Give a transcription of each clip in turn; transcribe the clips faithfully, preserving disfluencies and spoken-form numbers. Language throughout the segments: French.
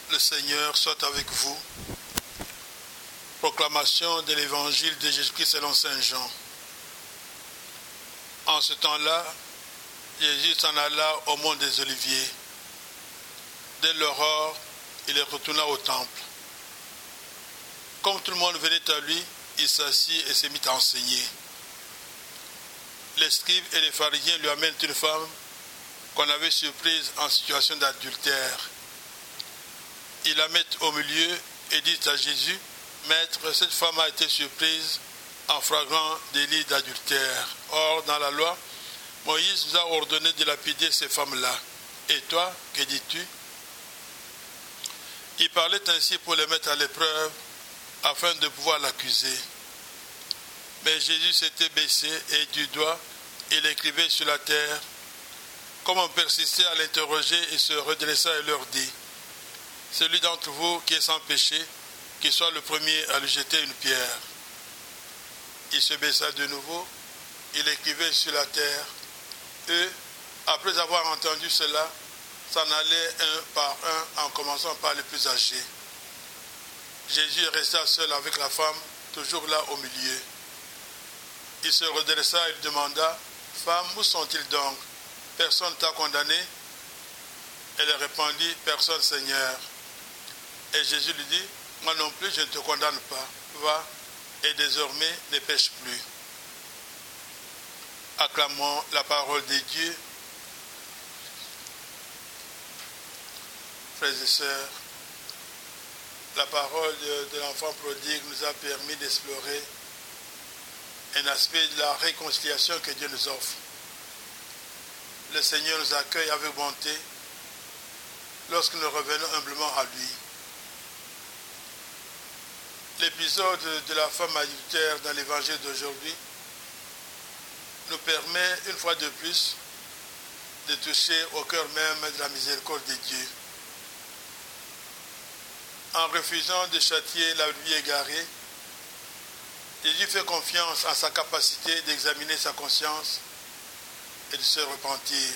Le Seigneur soit avec vous. Proclamation de l'évangile de Jésus-Christ selon saint Jean. En ce temps-là, Jésus s'en alla au mont des Oliviers. Dès l'aurore, il retourna au temple. Comme tout le monde venait à lui, il s'assit et se mit à enseigner. Les scribes et les pharisiens lui amènent une femme qu'on avait surprise en situation d'adultère. Ils la mettent au milieu et disent à Jésus, « Maître, cette femme a été surprise en flagrant délit d'adultère. Or, dans la loi, Moïse nous a ordonné de lapider ces femmes-là. Et toi, que dis-tu » Il parlait ainsi pour les mettre à l'épreuve, afin de pouvoir l'accuser. Mais Jésus s'était baissé et du doigt, il écrivait sur la terre. Comme on persistait à l'interroger, il se redressa et leur dit, « Celui d'entre vous qui est sans péché, qu'il soit le premier à lui jeter une pierre. » Il se baissa de nouveau, il écrivait sur la terre. Eux, après avoir entendu cela, s'en allaient un par un en commençant par les plus âgés. Jésus resta seul avec la femme, toujours là au milieu. Il se redressa et lui demanda, « Femme, où sont-ils donc? Personne ne t'a condamné ?» Elle répondit, « Personne, Seigneur. » Et Jésus lui dit, « Moi non plus, je ne te condamne pas. Va, et désormais ne pêche plus. » Acclamons la parole de Dieu. Frères et sœurs, la parole de, de l'enfant prodigue nous a permis d'explorer un aspect de la réconciliation que Dieu nous offre. Le Seigneur nous accueille avec bonté lorsque nous revenons humblement à lui. L'épisode de la femme adultère dans l'évangile d'aujourd'hui nous permet une fois de plus de toucher au cœur même de la miséricorde de Dieu. En refusant de châtier la vie égarée, Jésus fait confiance en sa capacité d'examiner sa conscience et de se repentir.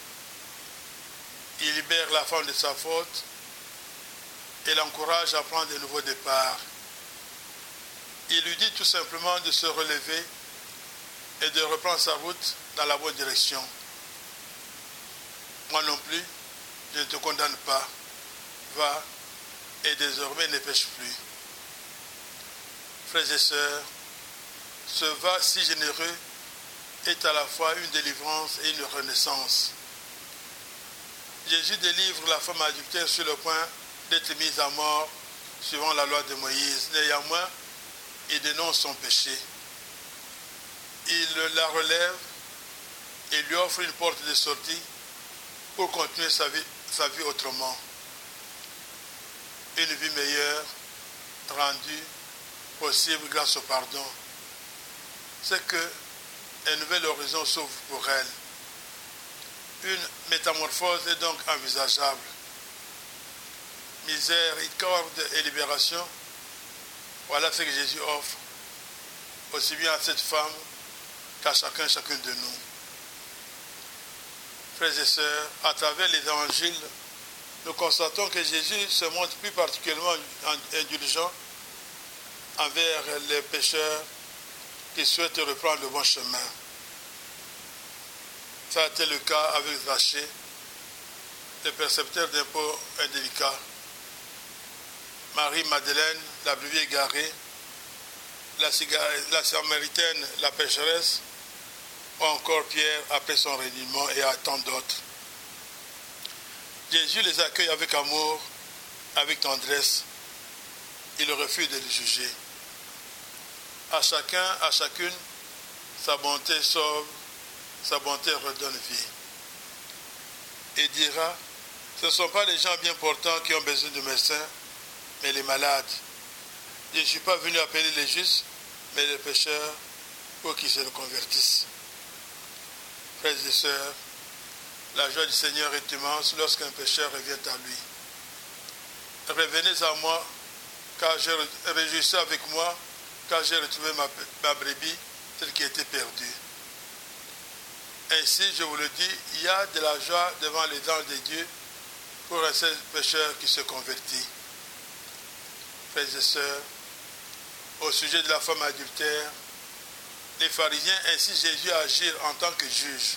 Il libère la femme de sa faute et l'encourage à prendre un nouveau départ. Il lui dit tout simplement de se relever et de reprendre sa route dans la bonne direction. Moi non plus, je ne te condamne pas. Va et désormais ne pêche plus. Frères et sœurs, ce va si généreux est à la fois une délivrance et une renaissance. Jésus délivre la femme adultère sur le point d'être mise à mort suivant la loi de Moïse. Néanmoins, il dénonce son péché. Il la relève et lui offre une porte de sortie pour continuer sa vie, sa vie autrement. Une vie meilleure, rendue possible grâce au pardon. C'est que un nouvel horizon s'ouvre pour elle. Une métamorphose est donc envisageable. Miséricorde et libération, voilà ce que Jésus offre, aussi bien à cette femme qu'à chacun, chacune de nous. Frères et sœurs, à travers l'évangile, nous constatons que Jésus se montre plus particulièrement indulgent envers les pécheurs qui souhaitent reprendre le bon chemin. Ça a été le cas avec Zachée, le percepteur d'impôts indélicat, Marie-Madeleine, la brebis égarée, la, la Samaritaine, la pécheresse, ou encore Pierre après son reniement et à tant d'autres. Jésus les accueille avec amour, avec tendresse. Il refuse de les juger. À chacun, à chacune, sa bonté sauve, sa bonté redonne vie. Et dira, ce ne sont pas les gens bien portants qui ont besoin de médecins, mais les malades. Je ne suis pas venu appeler les justes, mais les pécheurs pour qu'ils se reconvertissent. Frères et sœurs, la joie du Seigneur est immense lorsqu'un pécheur revient à lui. Revenez à moi, car je réjouissais avec moi, car j'ai retrouvé ma, ma brebis, celle qui était perdue. Ainsi, je vous le dis, il y a de la joie devant les anges de Dieu pour un seul pécheur qui se convertit. Frères et sœurs, au sujet de la femme adultère, les pharisiens incitent Jésus à agir en tant que juge.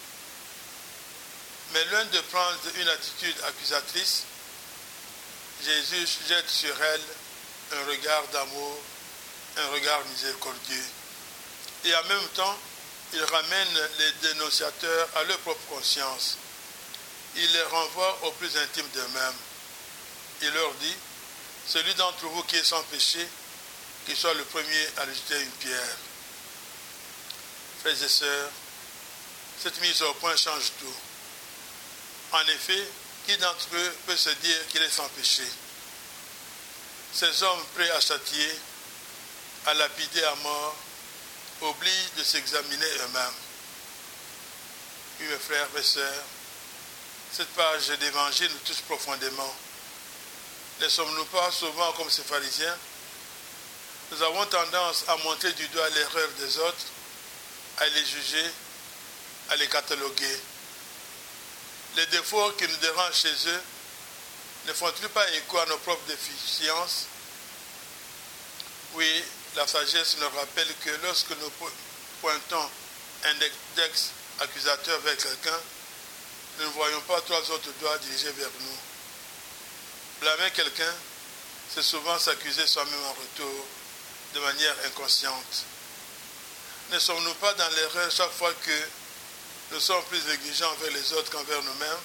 Mais loin de prendre une attitude accusatrice, Jésus jette sur elle un regard d'amour, un regard miséricordieux. Et en même temps, il ramène les dénonciateurs à leur propre conscience. Il les renvoie au plus intime d'eux-mêmes. Il leur dit, celui d'entre vous qui est sans péché, qu'il soit le premier à lui jeter une pierre. Frères et sœurs, cette mise au point change tout. En effet, qui d'entre eux peut se dire qu'il est sans péché? Ces hommes prêts à châtier, à lapider à mort, oublient de s'examiner eux-mêmes. Oui, mes frères et sœurs, cette page d'évangile nous touche profondément. Ne sommes-nous pas souvent comme ces pharisiens? Nous avons tendance à montrer du doigt l'erreur des autres, à les juger, à les cataloguer. Les défauts qui nous dérangent chez eux ne font-ils pas écho à nos propres déficiences? Oui, la sagesse nous rappelle que lorsque nous pointons un index accusateur vers quelqu'un, nous ne voyons pas trois autres doigts dirigés vers nous. Blâmer quelqu'un, c'est souvent s'accuser soi-même en retour, de manière inconsciente. Ne sommes-nous pas dans l'erreur chaque fois que nous sommes plus exigeants envers les autres qu'envers nous-mêmes?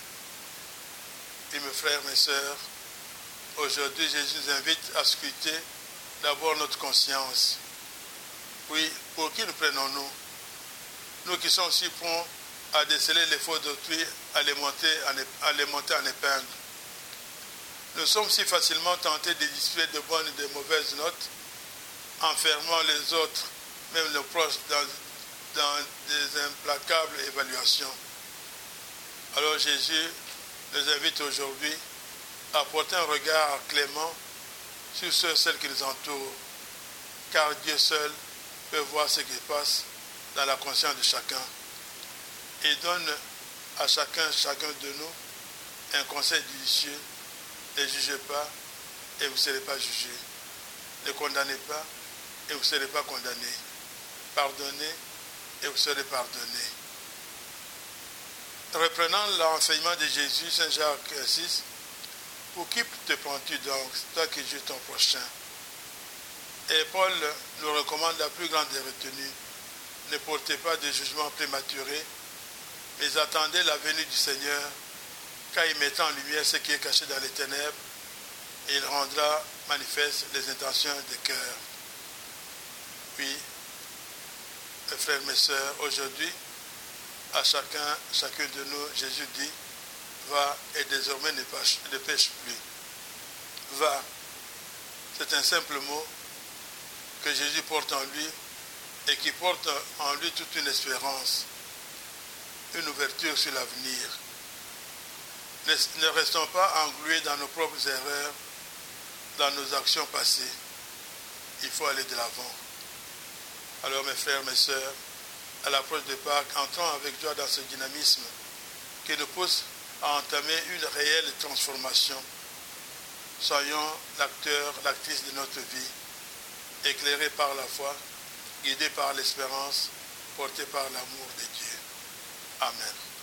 Et mes frères, mes sœurs, aujourd'hui Jésus nous invite à scruter d'abord notre conscience. Oui, pour qui nous prenons-nous? Nous qui sommes si prompts à déceler les fautes d'autrui, à les monter en, à les monter en épingle. Nous sommes si facilement tentés de distribuer de bonnes et de mauvaises notes, enfermant les autres, même nos proches, dans, dans des implacables évaluations. Alors Jésus nous invite aujourd'hui à porter un regard clément sur ceux et celles qui nous entourent, car Dieu seul peut voir ce qui passe dans la conscience de chacun et donne à chacun, chacun de nous un conseil judicieux. Ne jugez pas et vous ne serez pas jugés. Ne condamnez pas et vous ne serez pas condamnés. Pardonnez et vous serez pardonnés. Reprenant l'enseignement de Jésus, Saint Jacques six, pour qui te prends-tu donc, toi qui juges ton prochain? Et Paul nous recommande la plus grande des retenues. Ne portez pas de jugement prématuré, mais attendez la venue du Seigneur, car il mettra en lumière ce qui est caché dans les ténèbres, et il rendra manifeste les intentions des cœurs. Puis, mes frères, mes sœurs, aujourd'hui, à chacun, chacun de nous, Jésus dit, va et désormais ne pêche, ne pêche plus. Va. C'est un simple mot que Jésus porte en lui et qui porte en lui toute une espérance, une ouverture sur l'avenir. Ne, ne restons pas englués dans nos propres erreurs, dans nos actions passées. Il faut aller de l'avant. Alors mes frères, mes sœurs, à l'approche de Pâques, entrons avec joie dans ce dynamisme qui nous pousse à entamer une réelle transformation. Soyons l'acteur, l'actrice de notre vie, éclairés par la foi, guidés par l'espérance, portés par l'amour de Dieu. Amen.